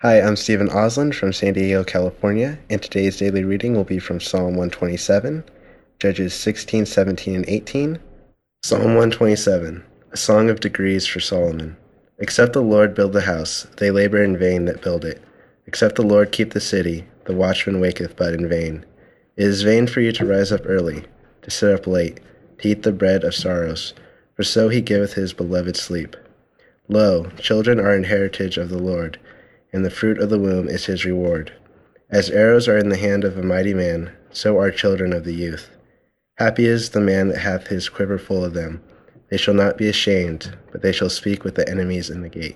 Hi, I'm Stephen Osland from San Diego, California, and today's daily reading will be from Psalm 127, Judges 16, 17, and 18. Psalm 127, a song of degrees for Solomon. Except the Lord build the house, they labor in vain that build it. Except the Lord keep the city, the watchman waketh but in vain. It is vain for you to rise up early, to sit up late, to eat the bread of sorrows, for so he giveth his beloved sleep. Lo, children are an heritage of the Lord, and the fruit of the womb is his reward. As arrows are in the hand of a mighty man, so are children of the youth. Happy is the man that hath his quiver full of them. They shall not be ashamed, but they shall speak with the enemies in the gate.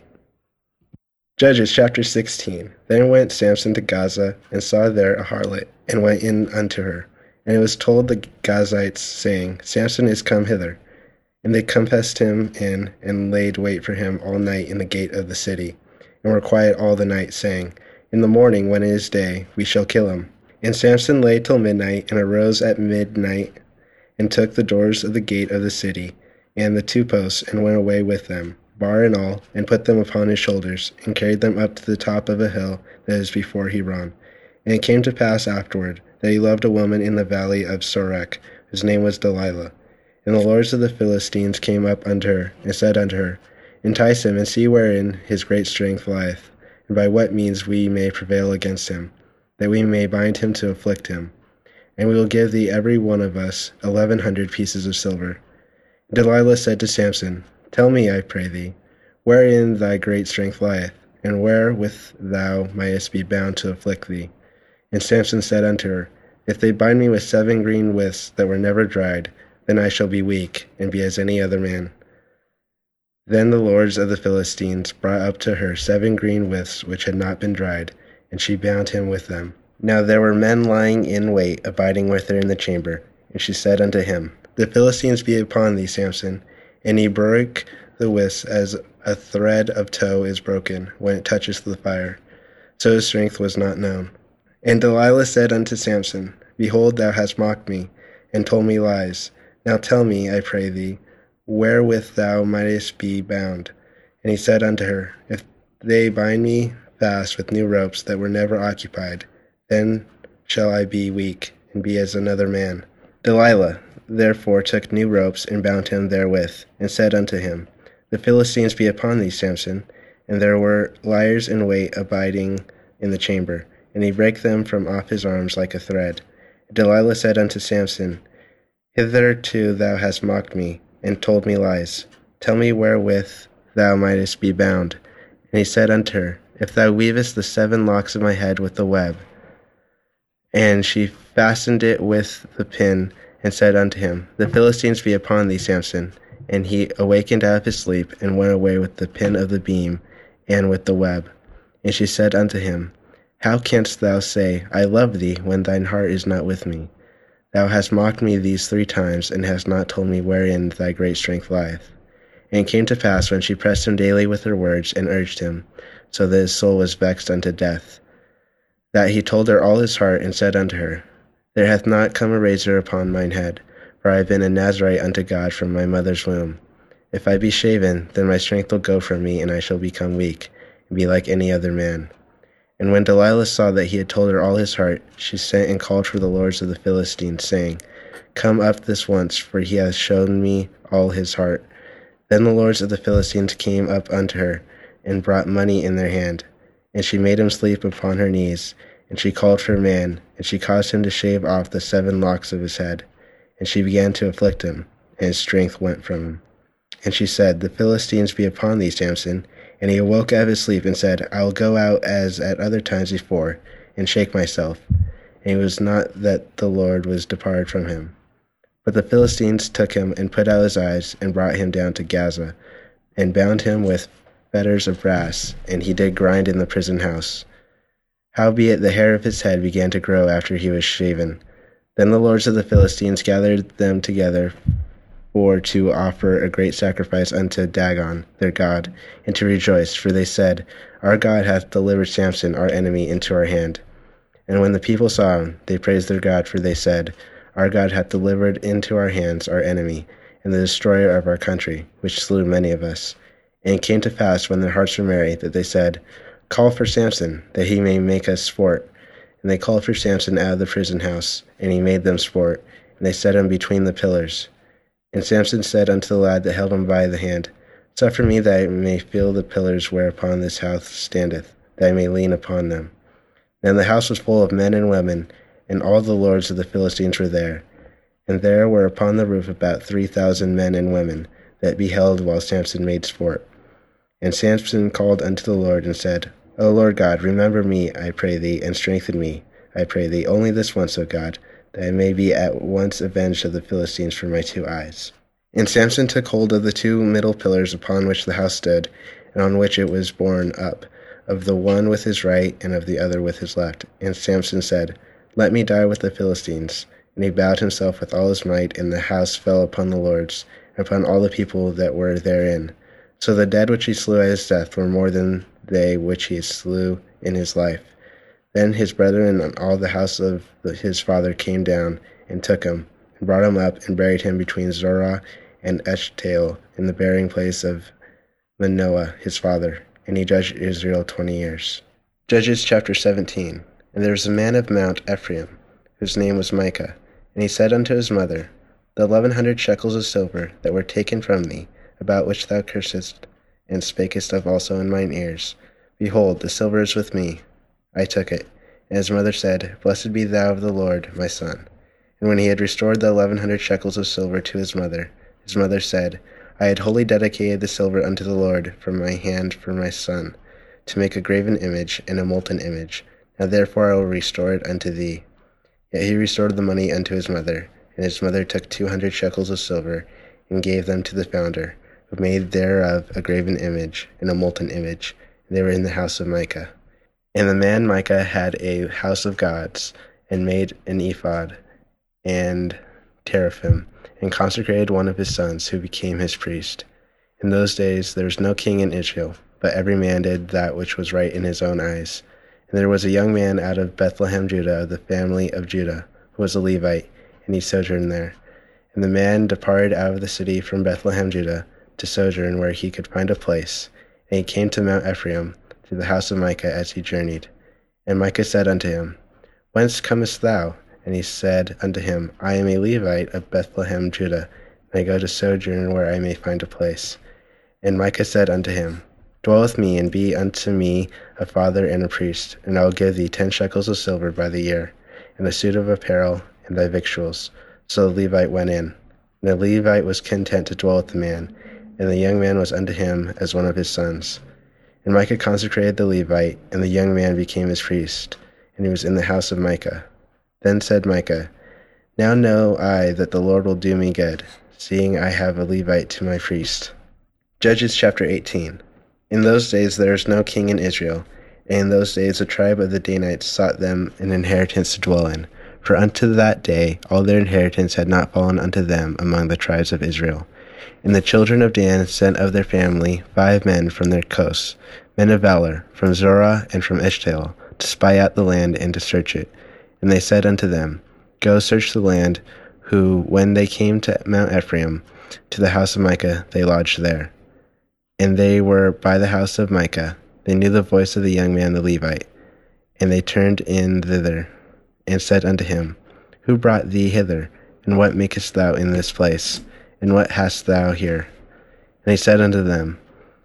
Judges chapter 16. Then went Samson to Gaza, and saw there a harlot, and went in unto her. And it was told the Gazites, saying, Samson is come hither. And they compassed him in, and laid wait for him all night in the gate of the city, and were quiet all the night, saying, In the morning, when it is day, we shall kill him. And Samson lay till midnight, and arose at midnight, and took the doors of the gate of the city, and the two posts, and went away with them, bar and all, and put them upon his shoulders, and carried them up to the top of a hill that is before Hebron. And it came to pass afterward, that he loved a woman in the valley of Sorek, whose name was Delilah. And the lords of the Philistines came up unto her, and said unto her, Entice him, and see wherein his great strength lieth, and by what means we may prevail against him, that we may bind him to afflict him. And we will give thee every one of us 1,100 pieces of silver. And Delilah said to Samson, Tell me, I pray thee, wherein thy great strength lieth, and wherewith thou mightest be bound to afflict thee. And Samson said unto her, If they bind me with 7 green withs that were never dried, then I shall be weak, and be as any other man. Then the lords of the Philistines brought up to her 7 green withs which had not been dried, and she bound him with them. Now there were men lying in wait, abiding with her in the chamber. And she said unto him, The Philistines be upon thee, Samson. And he broke the withs as a thread of tow is broken when it touches the fire. So his strength was not known. And Delilah said unto Samson, Behold, thou hast mocked me, and told me lies. Now tell me, I pray thee, wherewith thou mightest be bound. And he said unto her, If they bind me fast with new ropes that were never occupied, then shall I be weak, and be as another man. Delilah therefore took new ropes, and bound him therewith, and said unto him, The Philistines be upon thee, Samson. And there were liers in wait abiding in the chamber, and he brake them from off his arms like a thread. Delilah said unto Samson, Hitherto thou hast mocked me, and told me lies. Tell me wherewith thou mightest be bound. And he said unto her, If thou weavest the 7 locks of my head with the web. And she fastened it with the pin, and said unto him, The Philistines be upon thee, Samson. And he awakened out of his sleep, and went away with the pin of the beam, and with the web. And she said unto him, How canst thou say, I love thee, when thine heart is not with me? Thou hast mocked me these 3 times, and hast not told me wherein thy great strength lieth. And it came to pass, when she pressed him daily with her words, and urged him, so that his soul was vexed unto death, that he told her all his heart, and said unto her, There hath not come a razor upon mine head, for I have been a Nazarite unto God from my mother's womb. If I be shaven, then my strength will go from me, and I shall become weak, and be like any other man. And when Delilah saw that he had told her all his heart, she sent and called for the lords of the Philistines, saying, Come up this once, for he hath shown me all his heart. Then the lords of the Philistines came up unto her, and brought money in their hand. And she made him sleep upon her knees, and she called for a man, and she caused him to shave off the 7 locks of his head. And she began to afflict him, and his strength went from him. And she said, The Philistines be upon thee, Samson. And he awoke out of his sleep, and said, I will go out as at other times before, and shake myself. And it was not that the Lord was departed from him. But the Philistines took him, and put out his eyes, and brought him down to Gaza, and bound him with fetters of brass, and he did grind in the prison house. Howbeit the hair of his head began to grow after he was shaven. Then the lords of the Philistines gathered them together for to offer a great sacrifice unto Dagon their god, and to rejoice, for they said, Our God hath delivered Samson our enemy into our hand. And when the people saw him, they praised their God, for they said, Our God hath delivered into our hands our enemy, and the destroyer of our country, which slew many of us. And it came to pass, when their hearts were merry, that they said, Call for Samson, that he may make us sport. And they called for Samson out of the prison house, and he made them sport, and they set him between the pillars. And Samson said unto the lad that held him by the hand, Suffer me that I may feel the pillars whereupon this house standeth, that I may lean upon them. Now the house was full of men and women, and all the lords of the Philistines were there. And there were upon the roof about 3,000 men and women, that beheld while Samson made sport. And Samson called unto the Lord, and said, O Lord God, remember me, I pray thee, and strengthen me, I pray thee, only this once, O God, that I may be at once avenged of the Philistines for my 2 eyes. And Samson took hold of the 2 middle pillars upon which the house stood, and on which it was borne up, of the one with his right, and of the other with his left. And Samson said, Let me die with the Philistines. And he bowed himself with all his might, and the house fell upon the lords, and upon all the people that were therein. So the dead which he slew at his death were more than they which he slew in his life. Then his brethren and all the house of his father came down, and took him, and brought him up, and buried him between Zorah and Eshtaol, in the burying place of Manoah his father. And he judged Israel 20 years. Judges chapter 17. And there was a man of Mount Ephraim, whose name was Micah. And he said unto his mother, The 1,100 shekels of silver that were taken from thee, about which thou cursest, and spakest of also in mine ears, behold, the silver is with me. I took it. And his mother said, Blessed be thou of the Lord, my son. And when he had restored the 1,100 shekels of silver to his mother said, I had wholly dedicated the silver unto the Lord from my hand for my son, to make a graven image and a molten image. Now therefore I will restore it unto thee. Yet he restored the money unto his mother, and his mother took 200 shekels of silver, and gave them to the founder, who made thereof a graven image and a molten image, and they were in the house of Micah. And the man Micah had a house of gods, and made an ephod and teraphim, and consecrated one of his sons, who became his priest. In those days there was no king in Israel, but every man did that which was right in his own eyes. And there was a young man out of Bethlehem, Judah, of the family of Judah, who was a Levite, and he sojourned there. And the man departed out of the city from Bethlehem, Judah, to sojourn where he could find a place. And he came to Mount Ephraim, to the house of Micah, as he journeyed. And Micah said unto him, Whence comest thou? And he said unto him, I am a Levite of Bethlehem, Judah, and I go to sojourn where I may find a place. And Micah said unto him, Dwell with me, and be unto me a father and a priest, and I will give thee 10 shekels of silver by the year, and a suit of apparel, and thy victuals. So the Levite went in. And the Levite was content to dwell with the man, and the young man was unto him as one of his sons. And Micah consecrated the Levite, and the young man became his priest, and he was in the house of Micah. Then said Micah, Now know I that the Lord will do me good, seeing I have a Levite to my priest. Judges chapter 18. In those days there was no king in Israel, and in those days the tribe of the Danites sought them an inheritance to dwell in, for unto that day all their inheritance had not fallen unto them among the tribes of Israel. And the children of Dan sent of their family 5 men from their coasts, men of valor, from Zorah and from Eshtaol, to spy out the land and to search it. And they said unto them, Go search the land, who, when they came to Mount Ephraim, to the house of Micah, they lodged there. And they were by the house of Micah. They knew the voice of the young man the Levite. And they turned in thither, and said unto him, Who brought thee hither? And what makest thou in this place? And what hast thou here? And he said unto them,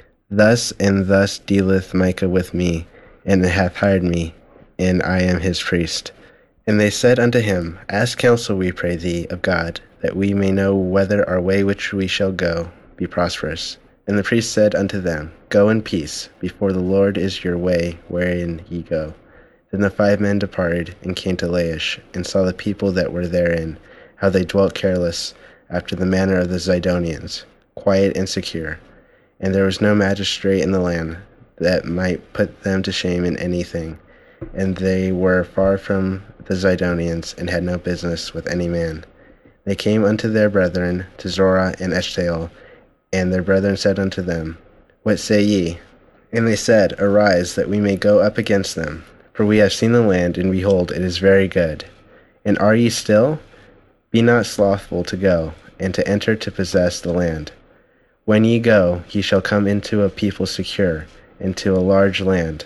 Thus and thus dealeth Micah with me, and hath hired me, and I am his priest. And they said unto him, Ask counsel, we pray thee, of God, that we may know whether our way which we shall go be prosperous. And the priest said unto them, Go in peace, before the Lord is your way wherein ye go. Then the 5 men departed, and came to Laish, and saw the people that were therein, how they dwelt careless, after the manner of the Zidonians, quiet and secure. And there was no magistrate in the land that might put them to shame in anything. And they were far from the Zidonians, and had no business with any man. They came unto their brethren to Zorah and Eshtaol, and their brethren said unto them, What say ye? And they said, Arise, that we may go up against them. For we have seen the land, and behold, it is very good. And are ye still? Be not slothful to go, and to enter to possess the land. When ye go, ye shall come into a people secure, into a large land.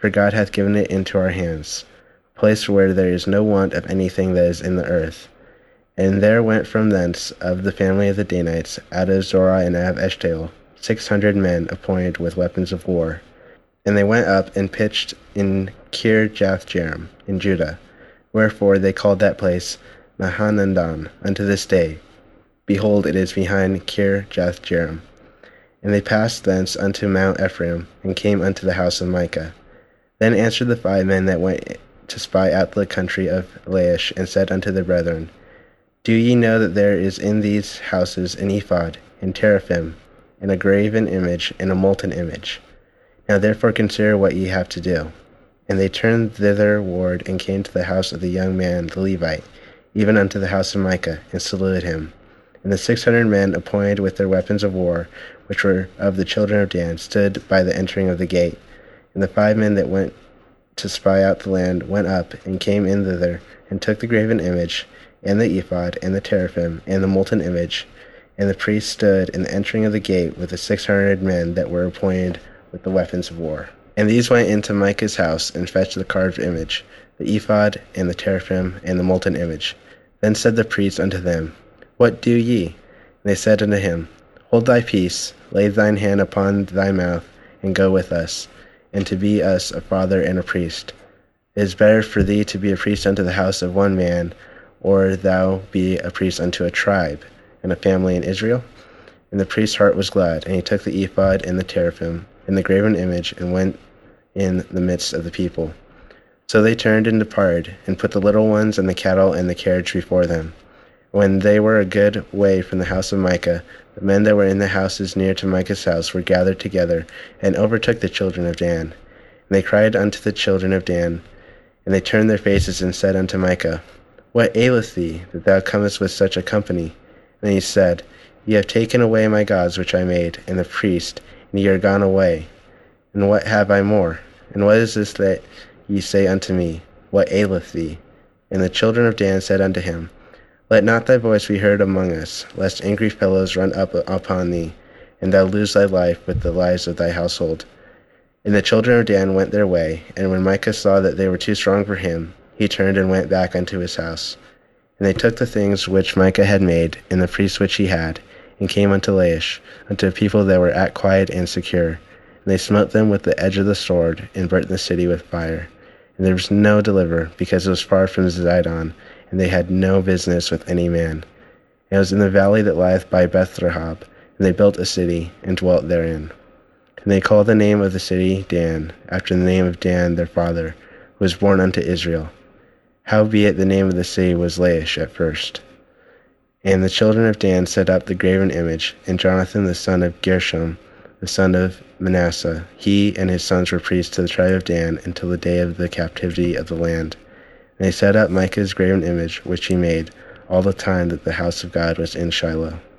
for God hath given it into our hands, a place where there is no want of anything that is in the earth. And there went from thence of the family of the Danites, out of Zorah and out of Eshtaol, 600 men appointed with weapons of war. And they went up and pitched in Kirjathjearim in Judah, wherefore they called that place Mahanandan unto this day. Behold, it is behind Kirjathjearim. And they passed thence unto Mount Ephraim, and came unto the house of Micah. Then answered the 5 men that went to spy out the country of Laish, and said unto their brethren, Do ye know that there is in these houses an ephod, and teraphim, and a graven image, and a molten image? Now therefore consider what ye have to do. And they turned thitherward, and came to the house of the young man the Levite, even unto the house of Micah, and saluted him. And the 600 men appointed with their weapons of war, which were of the children of Dan, stood by the entering of the gate. And the 5 men that went to spy out the land went up, and came in thither, and took the graven image, and the ephod, and the teraphim, and the molten image. And the priest stood in the entering of the gate with the 600 men that were appointed with the weapons of war. And these went into Micah's house, and fetched the carved image, the ephod, and the teraphim, and the molten image. Then said the priest unto them, What do ye? And they said unto him, Hold thy peace, lay thine hand upon thy mouth, and go with us, and to be us a father and a priest. It is better for thee to be a priest unto the house of one man, or thou be a priest unto a tribe, and a family in Israel? And the priest's heart was glad, and he took the ephod and the teraphim, and the graven image, and went in the midst of the people. So they turned and departed, and put the little ones and the cattle and the carriage before them. When they were a good way from the house of Micah, the men that were in the houses near to Micah's house were gathered together, and overtook the children of Dan. And they cried unto the children of Dan, and they turned their faces and said unto Micah, What aileth thee, that thou comest with such a company? And he said, Ye have taken away my gods which I made, and the priest, and ye are gone away. And what have I more? And what is this that ye say unto me? What aileth thee? And the children of Dan said unto him, Let not thy voice be heard among us, lest angry fellows run up upon thee, and thou lose thy life with the lives of thy household. And the children of Dan went their way, and when Micah saw that they were too strong for him, he turned and went back unto his house. And they took the things which Micah had made, and the priests which he had, and came unto Laish, unto a people that were at quiet and secure. And they smote them with the edge of the sword, and burnt the city with fire. And there was no deliverer, because it was far from Zidon, and they had no business with any man. And it was in the valley that lieth by Beth-Rehob, and they built a city, and dwelt therein. And they called the name of the city Dan, after the name of Dan their father, who was born unto Israel. Howbeit the name of the city was Laish at first. And the children of Dan set up the graven image, and Jonathan the son of Gershom, the son of Manasseh, he and his sons were priests to the tribe of Dan until the day of the captivity of the land. And they set up Micah's graven image, which he made, all the time that the house of God was in Shiloh.